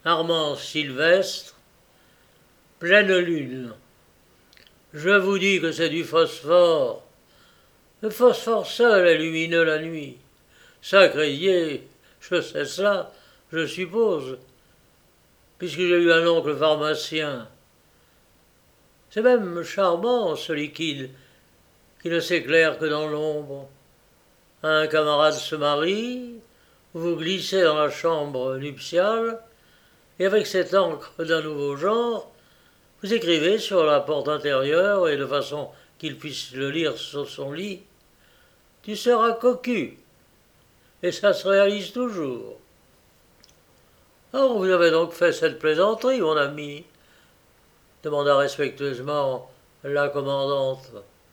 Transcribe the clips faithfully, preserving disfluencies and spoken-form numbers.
Armand Sylvestre, pleine lune. Je vous dis que c'est du phosphore. Le phosphore seul est lumineux la nuit. Sacré Dieu, je sais cela, je suppose, puisque j'ai eu un oncle pharmacien. C'est même charmant, ce liquide, qui ne s'éclaire que dans l'ombre. Un camarade se marie, vous glissez dans la chambre nuptiale, et avec cette encre d'un nouveau genre, vous écrivez sur la porte intérieure, et de façon qu'il puisse le lire sur son lit, « Tu seras cocu », et ça se réalise toujours. Or, vous avez donc fait cette plaisanterie, mon ami, demanda respectueusement la commandante.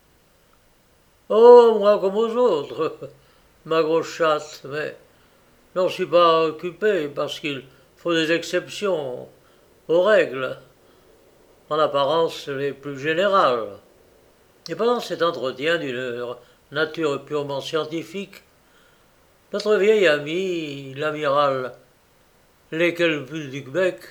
Oh, moi comme aux autres, ma grosse chatte, mais j'en suis pas occupé parce qu'il faut des exceptions aux règles, en apparence les plus générales. Et pendant cet entretien d'une nature purement scientifique, notre vieil ami, l'amiral Lekelbuck,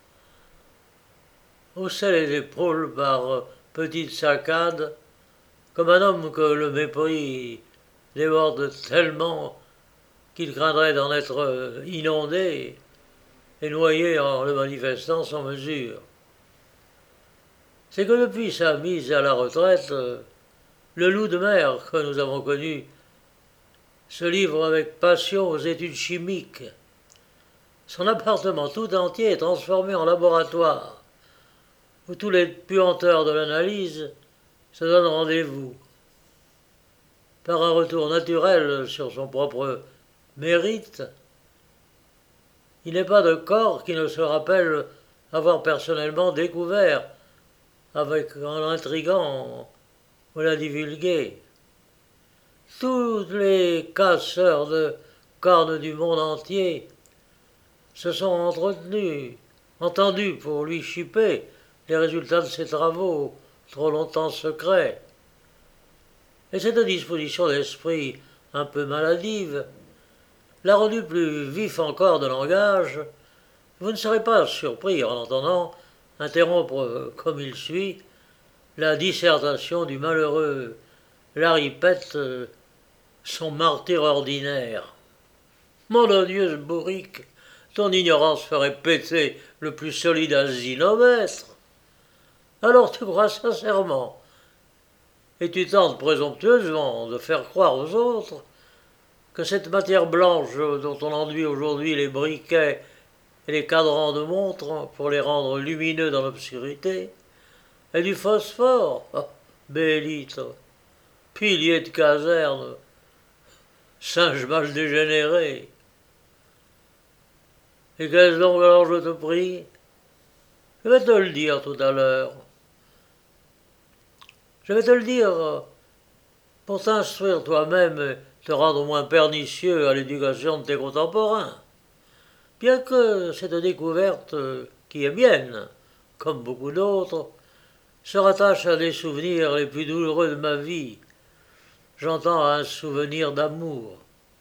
haussait les épaules par petites saccades, comme un homme que le mépris déborde tellement qu'il craindrait d'en être inondé et noyé en le manifestant sans mesure. C'est que depuis sa mise à la retraite, le loup de mer que nous avons connu se livre avec passion aux études chimiques. Son appartement tout entier est transformé en laboratoire, où tous les puanteurs de l'analyse se donnent rendez-vous. Par un retour naturel sur son propre mérite, il n'est pas de corps qui ne se rappelle avoir personnellement découvert, avec un intrigant, ou l'a divulgué. Tous les casseurs de cornes du monde entier se sont entretenus, entendus pour lui chipper les résultats de ses travaux, trop longtemps secrets. Et cette disposition d'esprit un peu maladive l'a rendu plus vif encore de langage. Vous ne serez pas surpris en entendant interrompre comme il suit la dissertation du malheureux Larry Pett, son martyr ordinaire. Mon odieuse bourrique, ton ignorance ferait péter le plus solide asinomètre. Alors tu crois sincèrement, et tu tentes présomptueusement de faire croire aux autres que cette matière blanche dont on enduit aujourd'hui les briquets et les cadrans de montre pour les rendre lumineux dans l'obscurité est du phosphore. Oh, bélite, pilier de caserne, singe mal dégénéré. Et qu'est-ce donc alors, je te prie? Je vais te le dire tout à l'heure. Je vais te le dire pour t'instruire toi-même et te rendre moins pernicieux à l'éducation de tes contemporains. Bien que cette découverte, qui est mienne, comme beaucoup d'autres, se rattache à des souvenirs les plus douloureux de ma vie. J'entends un souvenir d'amour.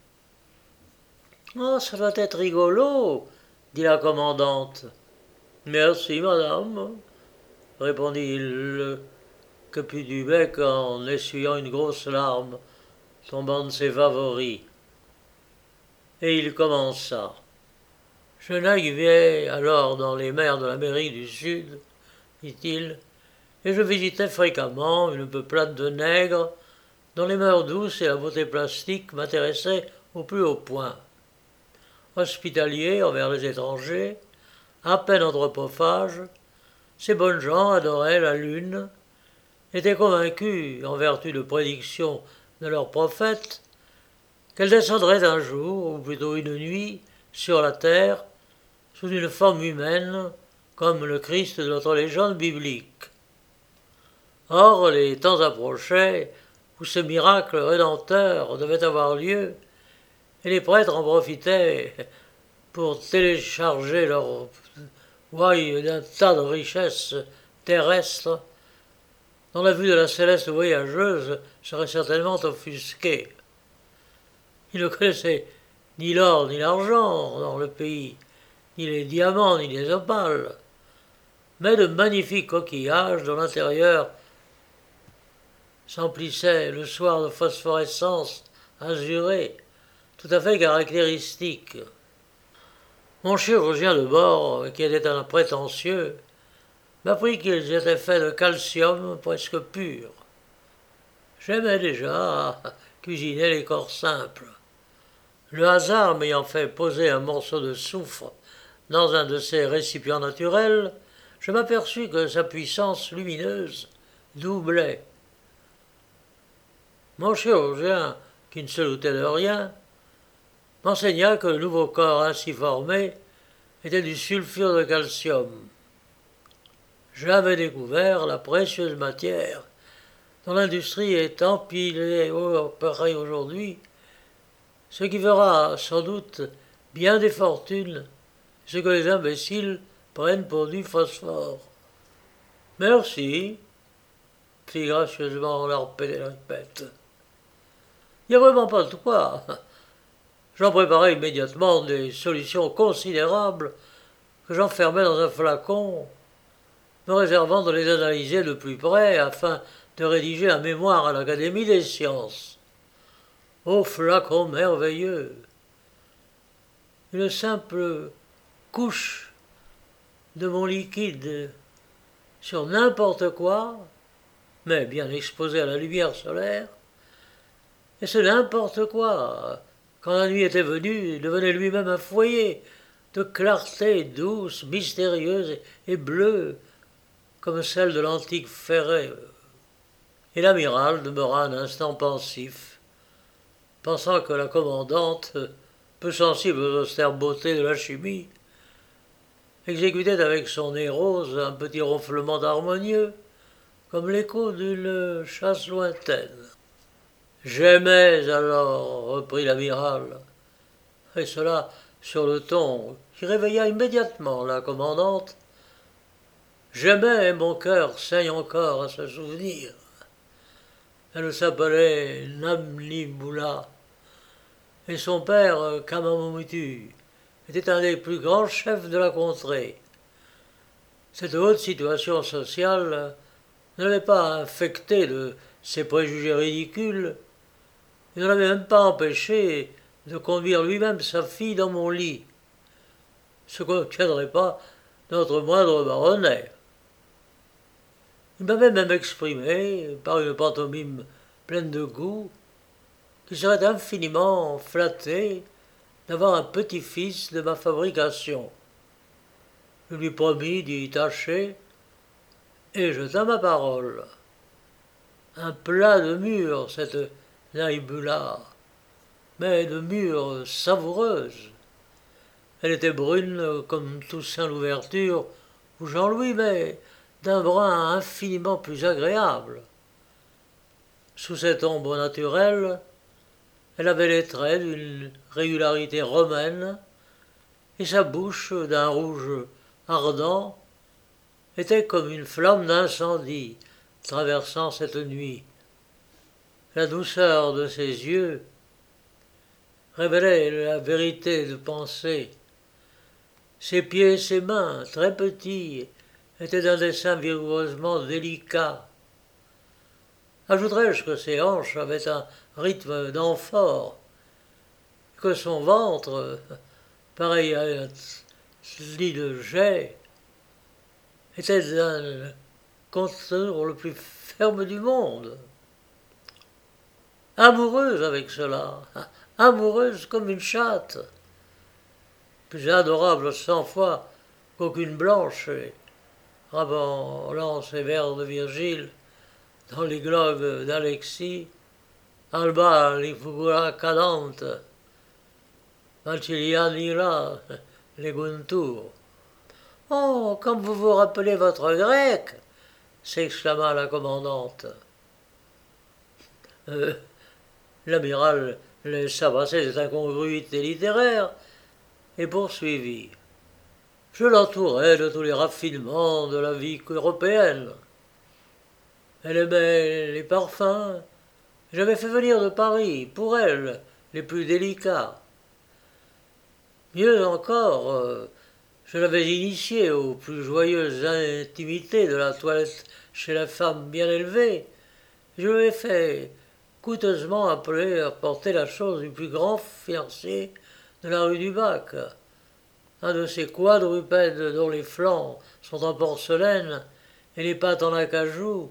« Oh, ça doit être rigolo, » dit la commandante. « Merci, madame, » répondit le cocu du bec en essuyant une grosse larme tombant de ses favoris. Et il commença. Je naviguais alors dans les mers de l'Amérique du Sud, dit-il, et je visitais fréquemment une peuplade de nègres dont les mœurs douces et la beauté plastique m'intéressaient au plus haut point. Hospitaliers envers les étrangers, à peine anthropophages, ces bonnes gens adoraient la lune, étaient convaincus, en vertu de prédictions de leurs prophètes, qu'elle descendrait un jour, ou plutôt une nuit, sur la terre, sous une forme humaine, comme le Christ de notre légende biblique. Or, les temps approchaient où ce miracle rédempteur devait avoir lieu, et les prêtres en profitaient pour télécharger leur ouaille d'un tas de richesses terrestres dont la vue de la céleste voyageuse serait certainement offusquée. Ils ne connaissaient ni l'or ni l'argent dans le pays, ni les diamants, ni les opales, mais de magnifiques coquillages dont l'intérieur s'emplissait le soir de phosphorescence azurée, tout à fait caractéristique. Mon chirurgien de bord, qui était un prétentieux, m'apprit qu'ils étaient faits de calcium presque pur. J'aimais déjà cuisiner les corps simples. Le hasard m'ayant fait poser un morceau de soufre dans un de ces récipients naturels, je m'aperçus que sa puissance lumineuse doublait. Mon chirurgien, qui ne se doutait de rien, m'enseigna que le nouveau corps ainsi formé était du sulfure de calcium. J'avais découvert la précieuse matière dont l'industrie est empilée au pareil aujourd'hui, ce qui fera sans doute bien des fortunes, ce que les imbéciles prennent pour du phosphore. Merci, fit gracieusement l'arpète. Il n'y a vraiment pas de quoi. J'en préparais immédiatement des solutions considérables que j'enfermais dans un flacon, me réservant de les analyser de plus près afin de rédiger un mémoire à l'Académie des sciences. Ô flacon merveilleux! Une simple couche de mon liquide sur n'importe quoi, mais bien exposé à la lumière solaire, et ce n'importe quoi, quand la nuit était venue, devenait lui-même un foyer de clarté douce, mystérieuse et bleue, comme celle de l'antique Ferrée. Et l'amiral demeura un instant pensif, pensant que la commandante, peu sensible aux austères beautés de la chimie, exécutait avec son nez rose un petit ronflement harmonieux, comme l'écho d'une chasse lointaine. J'aimais alors, reprit l'amiral, et cela sur le ton qui réveilla immédiatement la commandante. J'aimais et mon cœur saigne encore à se souvenir. Elle s'appelait Namliboula, et son père, Kamamomutu, était un des plus grands chefs de la contrée. Cette haute situation sociale ne l'avait pas infecté de ses préjugés ridicules, et ne l'avait même pas empêché de conduire lui-même sa fille dans mon lit, ce que n'obtiendrait pas notre moindre baronnet. Il m'avait même exprimé, par une pantomime pleine de goût, qu'il serait infiniment flatté d'avoir un petit-fils de ma fabrication. Je lui promis d'y tâcher, et je tins ma parole. Un plat de mûre, cette naïbula, mais de mûre savoureuse. Elle était brune comme Toussaint l'Ouverture ou Jean-Louis, mais d'un brun infiniment plus agréable. Sous cette ombre naturelle, elle avait les traits d'une régularité romaine, et sa bouche, d'un rouge ardent, était comme une flamme d'incendie traversant cette nuit. La douceur de ses yeux révélait la vérité de pensée. Ses pieds et ses mains, très petits, étaient d'un dessin vigoureusement délicat. Ajouterai-je que ses hanches avaient un rythme d'amphore, que son ventre, pareil à un lit de jet, était d'un contour le plus ferme du monde. Amoureuse avec cela, amoureuse comme une chatte, plus adorable cent fois qu'aucune blanche, rappelant ces vers de Virgile dans les glogues d'Alexis, Alba li figura cadente, Valtilianira leguntur. Oh, comme vous vous rappelez votre grec, s'exclama la commandante. Euh, L'amiral laissa passer cette incongruité littéraire et poursuivit. Je l'entourais de tous les raffinements de la vie européenne. Elle aimait les parfums. J'avais fait venir de Paris, pour elle, les plus délicats. Mieux encore, euh, Je l'avais initié aux plus joyeuses intimités de la toilette chez la femme bien élevée. Je lui ai fait coûteusement appeler à porter la chose du plus grand financier de la rue du Bac, un de ces quadrupèdes dont les flancs sont en porcelaine et les pattes en acajou,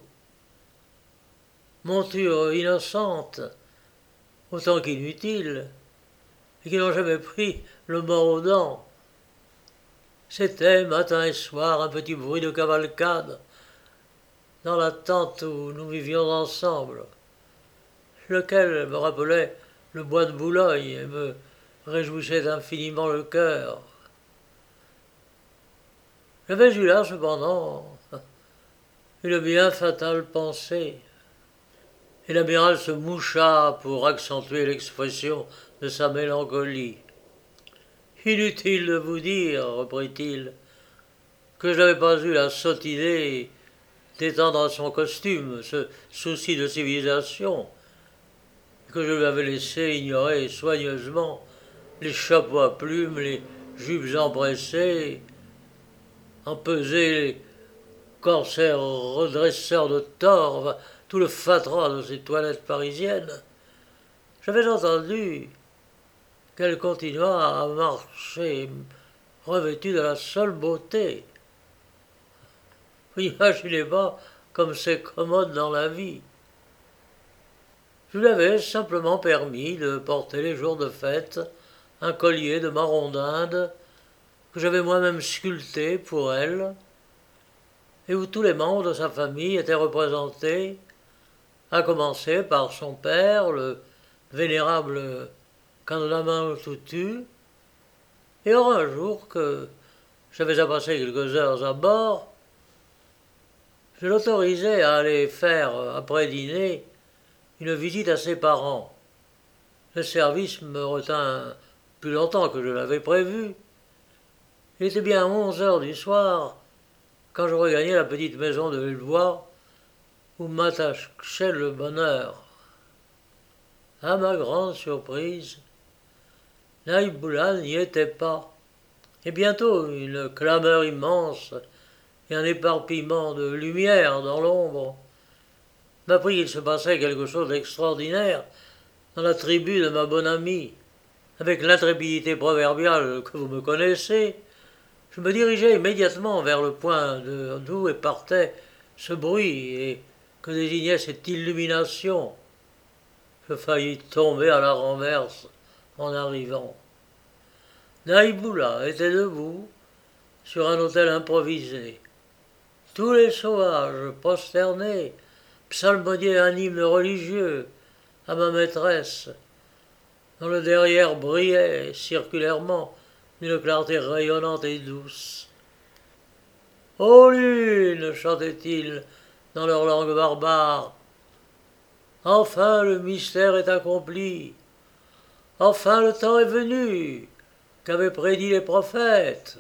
monture innocente, autant qu'inutile, et qui n'ont jamais pris le mort aux dents. C'était, matin et soir, un petit bruit de cavalcade dans la tente où nous vivions ensemble, lequel me rappelait le bois de Boulogne et me réjouissait infiniment le cœur. J'avais eu là, cependant, une bien fatale pensée, et l'amiral se moucha pour accentuer l'expression de sa mélancolie. Inutile de vous dire, reprit-il, que je n'avais pas eu la sotte idée d'étendre à son costume ce souci de civilisation, et que je lui avais laissé ignorer soigneusement les chapeaux à plumes, les jupes empressées, empeser les corsaires redresseurs de tort, enfin, tout le fatras de ces toilettes parisiennes. J'avais entendu qu'elle continua à marcher revêtue de la seule beauté. Vous n'imaginez pas comme c'est commode dans la vie. Je lui avais simplement permis de porter les jours de fête un collier de marron d'Inde que j'avais moi-même sculpté pour elle, et où tous les membres de sa famille étaient représentés, à commencer par son père, le vénérable Kandama Tutu, et or un jour que j'avais à passer quelques heures à bord, je l'autorisai à aller faire, après dîner, une visite à ses parents. Le service me retint plus longtemps que je l'avais prévu. Il était bien onze heures du soir quand je regagnai la petite maison de Villebois où m'attachait le bonheur. À ma grande surprise, Naïboula n'y était pas, et bientôt une clameur immense et un éparpillement de lumière dans l'ombre m'apprit qu'il se passait quelque chose d'extraordinaire dans la tribu de ma bonne amie. Avec l'intrépidité proverbiale que vous me connaissez, je me dirigeai immédiatement vers le point d'où partait ce bruit et que désignait cette illumination. Je faillis tomber à la renverse en arrivant. Naïboula était debout sur un autel improvisé. Tous les sauvages prosternés psalmodiaient un hymne religieux à ma maîtresse, dont le derrière brillait circulairement d'une clarté rayonnante et douce. « Ô lune !» chantaient-ils dans leur langue barbare. « Enfin le mystère est accompli. Enfin le temps est venu qu'avaient prédit les prophètes.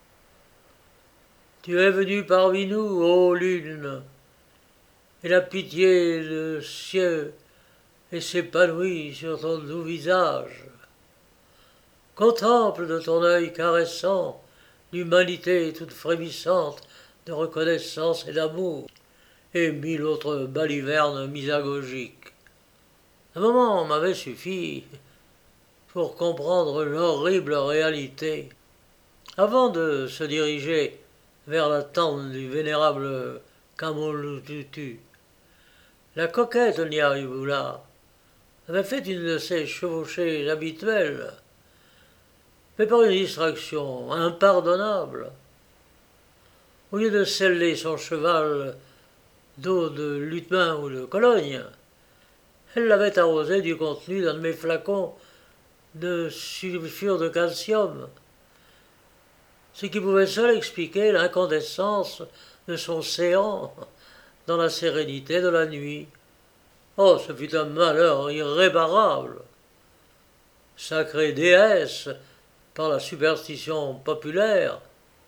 Tu es venu parmi nous, ô lune, et la pitié de cieux et s'épanouit sur ton doux visage. Contemple de ton œil caressant l'humanité toute frémissante de reconnaissance et d'amour, et mille autres balivernes misagogiques. Un moment m'avait suffi pour comprendre l'horrible réalité. Avant de se diriger vers la tente du vénérable Kamolututu, la coquette Niaribula avait fait une de ses chevauchées habituelles, mais par une distraction impardonnable. Au lieu de seller son cheval d'eau de Lutmin ou de Cologne, elle l'avait arrosé du contenu d'un de mes flacons de sulfure de calcium, ce qui pouvait seul expliquer l'incandescence de son séant dans la sérénité de la nuit. Oh, ce fut un malheur irréparable. Sacrée déesse par la superstition populaire,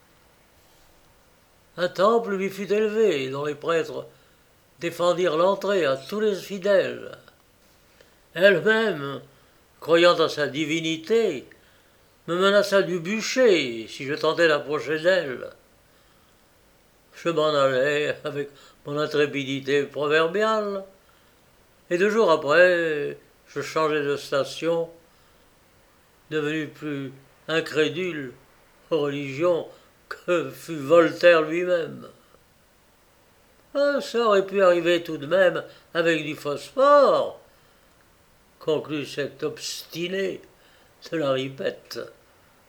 un temple lui fut élevé dont les prêtres défendirent l'entrée à tous les fidèles. Elle-même, croyant à sa divinité, me menaça du bûcher si je tentais d'approcher d'elle. Je m'en allai avec mon intrépidité proverbiale, et deux jours après, je changeai de station, devenu plus incrédule aux religions que fut Voltaire lui-même. Ah, ça aurait pu arriver tout de même avec du phosphore, conclut cet obstiné de la ripette.